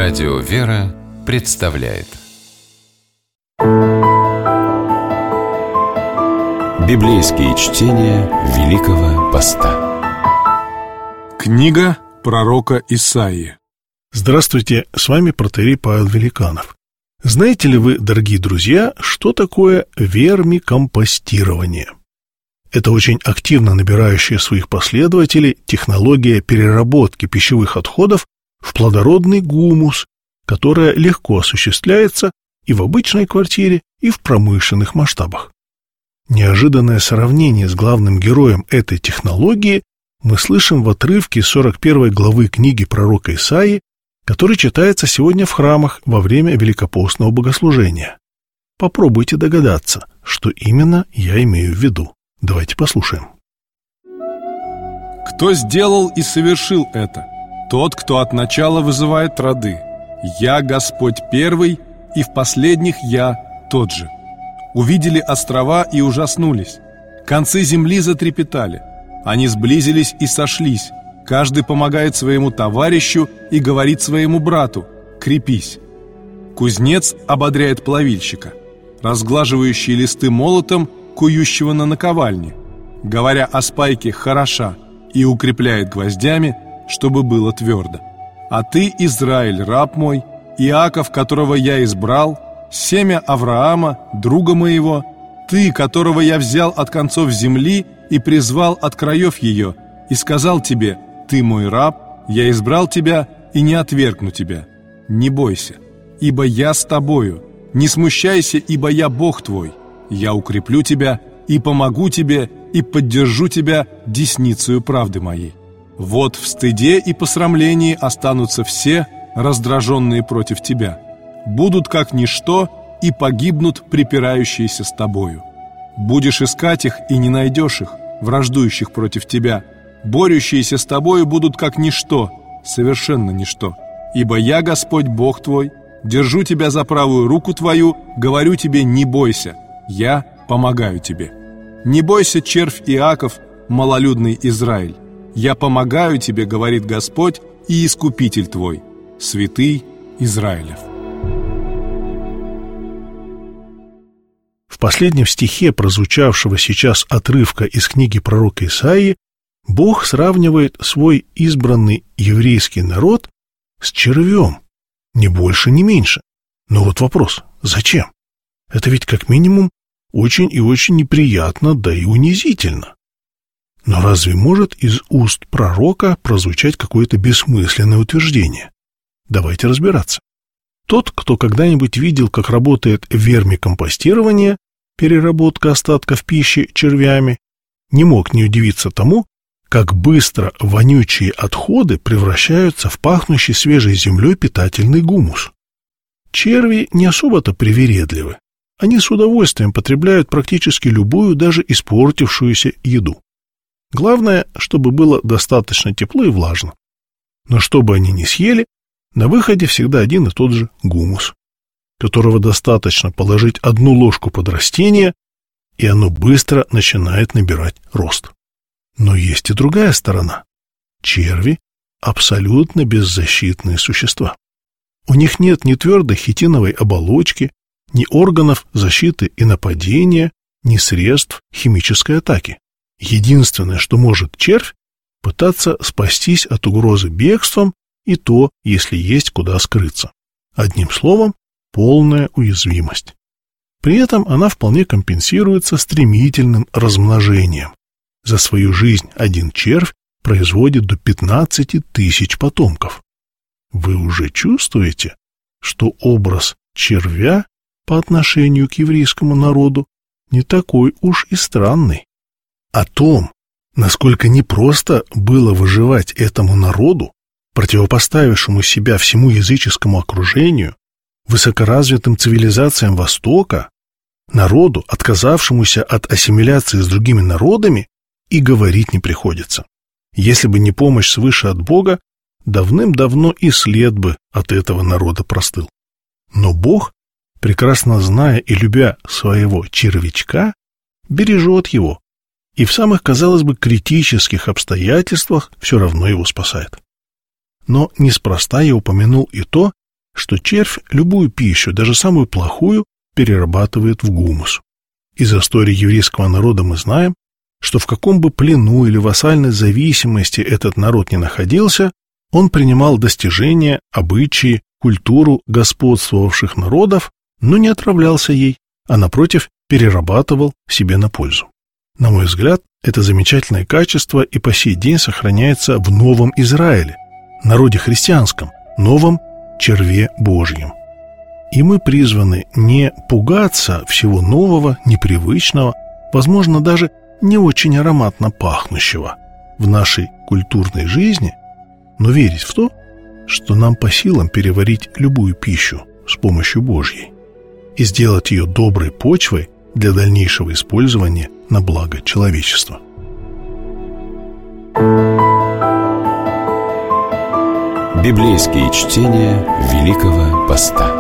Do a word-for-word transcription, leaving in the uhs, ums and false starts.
Радио «Вера» представляет Библейские чтения Великого Поста. Книга пророка Исаии. Здравствуйте, с вами протоиерей Павел Великанов. Знаете ли вы, дорогие друзья, что такое вермикомпостирование? Это очень активно набирающая своих последователей технология переработки пищевых отходов в плодородный гумус, которая легко осуществляется и в обычной квартире, и в промышленных масштабах. Неожиданное сравнение с главным героем этой технологии мы слышим в отрывке сорок первой главы книги пророка Исаии, который читается сегодня в храмах во время великопостного богослужения. Попробуйте догадаться, что именно я имею в виду. Давайте послушаем. Кто сделал и совершил это? Тот, кто от начала вызывает роды. Я Господь первый, и в последних я тот же. Увидели острова и ужаснулись. Концы земли затрепетали. Они сблизились и сошлись. Каждый помогает своему товарищу и говорит своему брату: крепись. Кузнец ободряет плавильщика, разглаживающий листы молотом кующего на наковальне, говоря о спайке хороша, и укрепляет гвоздями, чтобы было твердо. А ты, Израиль, раб мой, Иаков, которого я избрал, семя Авраама, друга моего, ты, которого я взял от концов земли и призвал от краев ее, и сказал тебе: ты мой раб, я избрал тебя и не отвергну тебя. Не бойся, ибо я с тобою, не смущайся, ибо я Бог твой. Я укреплю тебя и помогу тебе, и поддержу тебя десницею правды моей. Вот в стыде и посрамлении останутся все, раздраженные против тебя. Будут как ничто и погибнут припирающиеся с тобою. Будешь искать их и не найдешь их, враждующих против тебя. Борющиеся с тобою будут как ничто, совершенно ничто. Ибо я, Господь Бог твой, держу тебя за правую руку твою, говорю тебе: не бойся, я помогаю тебе. Не бойся, червь Иаков, малолюдный Израиль. Я помогаю тебе, говорит Господь и Искупитель твой, святый Израилев. В последнем стихе прозвучавшего сейчас отрывка из книги пророка Исаии Бог сравнивает свой избранный еврейский народ с червем, ни больше, ни меньше. Но вот вопрос: зачем? Это ведь как минимум очень и очень неприятно, да и унизительно. Но разве может из уст пророка прозвучать какое-то бессмысленное утверждение? Давайте разбираться. Тот, кто когда-нибудь видел, как работает вермикомпостирование, переработка остатков пищи червями, не мог не удивиться тому, как быстро вонючие отходы превращаются в пахнущий свежей землей питательный гумус. Черви не особо-то привередливы. Они с удовольствием потребляют практически любую, даже испортившуюся еду. Главное, чтобы было достаточно тепло и влажно. Но что бы они ни съели, на выходе всегда один и тот же гумус, которого достаточно положить одну ложку под растение, и оно быстро начинает набирать рост. Но есть и другая сторона. Черви – абсолютно беззащитные существа. У них нет ни твердой хитиновой оболочки, ни органов защиты и нападения, ни средств химической атаки. Единственное, что может червь, пытаться спастись от угрозы бегством, и то, если есть куда скрыться. Одним словом, полная уязвимость. При этом она вполне компенсируется стремительным размножением. За свою жизнь один червь производит до пятнадцати тысяч потомков. Вы уже чувствуете, что образ червя по отношению к еврейскому народу не такой уж и странный. О том, насколько непросто было выживать этому народу, противопоставившему себя всему языческому окружению, высокоразвитым цивилизациям Востока, народу, отказавшемуся от ассимиляции с другими народами, и говорить не приходится. Если бы не помощь свыше от Бога, давным-давно и след бы от этого народа простыл. Но Бог, прекрасно зная и любя своего червячка, бережет его и в самых, казалось бы, критических обстоятельствах все равно его спасает. Но неспроста я упомянул и то, что червь любую пищу, даже самую плохую, перерабатывает в гумус. Из истории еврейского народа мы знаем, что в каком бы плену или вассальной зависимости этот народ не находился, он принимал достижения, обычаи, культуру господствовавших народов, но не отравлялся ей, а, напротив, перерабатывал себе на пользу. На мой взгляд, это замечательное качество и по сей день сохраняется в Новом Израиле, народе христианском, новом черве Божьем. И мы призваны не пугаться всего нового, непривычного, возможно, даже не очень ароматно пахнущего в нашей культурной жизни, но верить в то, что нам по силам переварить любую пищу с помощью Божьей и сделать ее доброй почвой для дальнейшего использования на благо человечества. Библейские чтения Великого Поста.